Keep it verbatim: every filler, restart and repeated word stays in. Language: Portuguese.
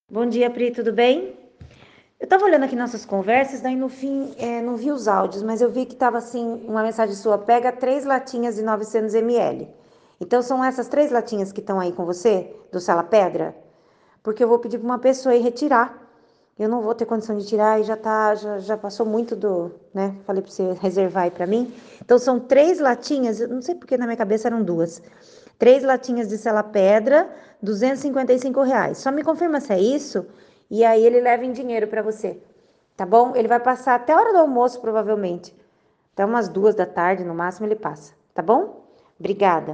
Bom dia, Pri, tudo bem? Eu tava olhando aqui nossas conversas, daí no fim, é, não vi os áudios, mas eu vi que tava assim, uma mensagem sua, pega três latinhas de novecentos mililitros. Então são essas três latinhas que estão aí com você, do Sala Pedra? Porque eu vou pedir para uma pessoa ir retirar. Eu não vou ter condição de tirar e já tá, já, já passou muito do, né? Falei para você reservar aí para mim. Então são três latinhas, eu não sei porque na minha cabeça eram duas. Três latinhas de Sela Pedra, duzentos e cinquenta e cinco reais. Só me confirma se é isso e aí ele leva em dinheiro para você, tá bom? Ele vai passar até a hora do almoço, provavelmente. Até umas duas da tarde, no máximo, ele passa, tá bom? Obrigada.